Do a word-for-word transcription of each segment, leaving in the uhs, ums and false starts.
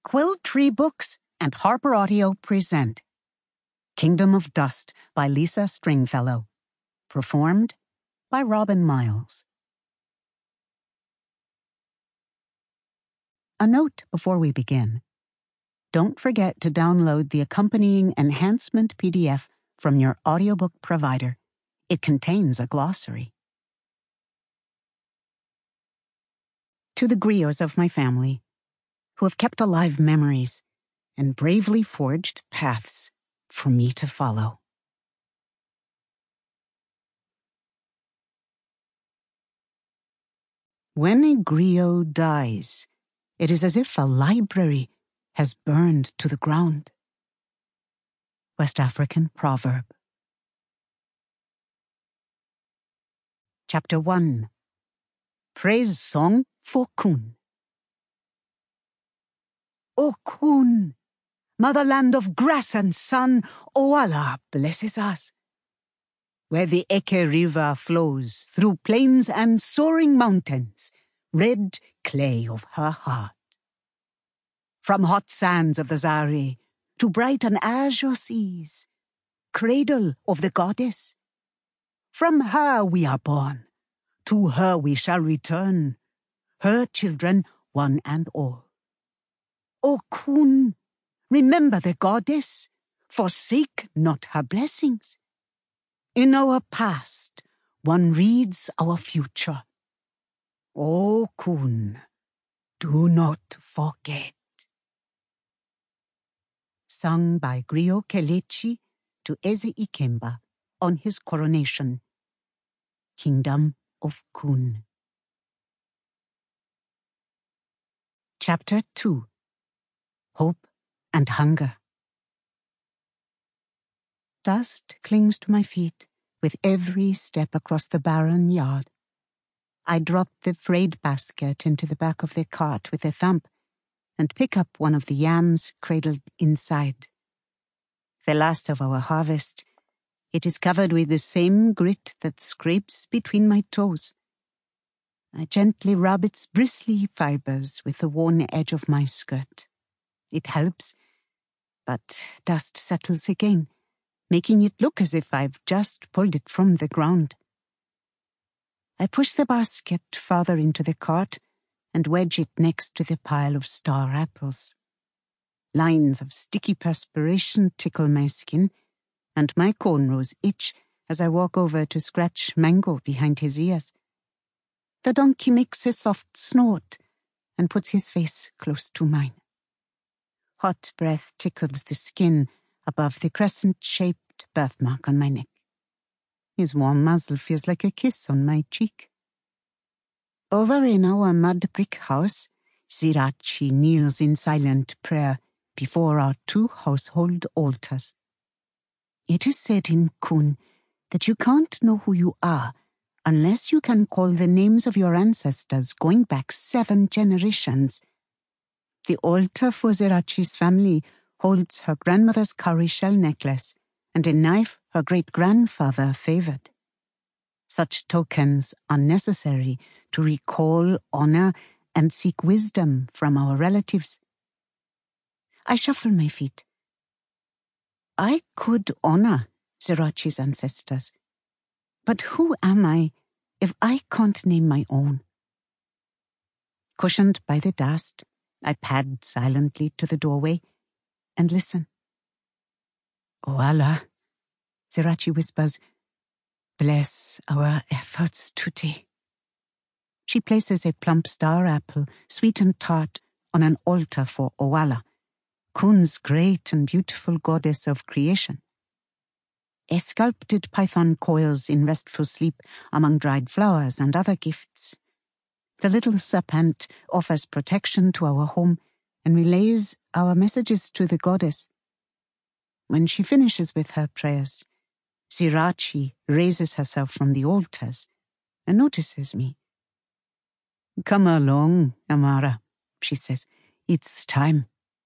Quill Tree Books and Harper Audio present Kingdom of Dust by Lisa Stringfellow. Performed by Robin Miles. A note before we begin. Don't forget to download the accompanying enhancement P D F from your audiobook provider. It contains a glossary. To the griots of my family, who have kept alive memories and bravely forged paths for me to follow. When a griot dies, it is as if a library has burned to the ground. West African proverb. Chapter one. Praise Song for Kun. O Kun, motherland of grass and sun, O Allah blesses us. Where the Eke River flows through plains and soaring mountains, red clay of her heart. From hot sands of the Zari to bright and azure seas, cradle of the goddess. From her we are born, to her we shall return, her children one and all. O Kun, remember the goddess, forsake not her blessings. In our past, one reads our future. O Kun, do not forget. Sung by Griot Kelechi to Eze Ikemba on his coronation. Kingdom of Kun. Chapter two. Hope and Hunger. Dust clings to my feet with every step across the barren yard. I drop the frayed basket into the back of the cart with a thump and pick up one of the yams cradled inside. The last of our harvest, it is covered with the same grit that scrapes between my toes. I gently rub its bristly fibers with the worn edge of my skirt. It helps, but dust settles again, making it look as if I've just pulled it from the ground. I push the basket farther into the cart and wedge it next to the pile of star apples. Lines of sticky perspiration tickle my skin, and my cornrows itch as I walk over to scratch Mango behind his ears. The donkey makes a soft snort and puts his face close to mine. Hot breath tickles the skin above the crescent-shaped birthmark on my neck. His warm muzzle feels like a kiss on my cheek. Over in our mud brick house, Sirachi kneels in silent prayer before our two household altars. It is said in Kun that you can't know who you are unless you can call the names of your ancestors going back seven generations. The altar for Sirachi's family holds her grandmother's cowrie shell necklace and a knife her great-grandfather favored. Such tokens are necessary to recall, honor, and seek wisdom from our relatives. I shuffle my feet. I could honor Sirachi's ancestors, but who am I if I can't name my own? Cushioned by the dust, I pad silently to the doorway and listen. O Allah, Sirachi whispers, bless our efforts today. She places a plump star apple, sweet and tart, on an altar for O Allah, Kun's great and beautiful goddess of creation. A sculpted python coils in restful sleep among dried flowers and other gifts. The little serpent offers protection to our home and relays our messages to the goddess. When she finishes with her prayers, Sirachi raises herself from the altars and notices me. Come along, Amara, she says. It's time.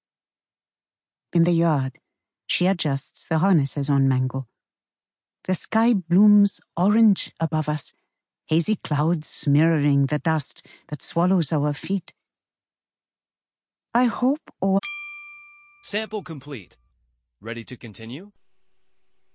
In the yard, she adjusts the harnesses on Mango. The sky blooms orange above us, hazy clouds mirroring the dust that swallows our feet. I hope all Sample complete. Ready to continue?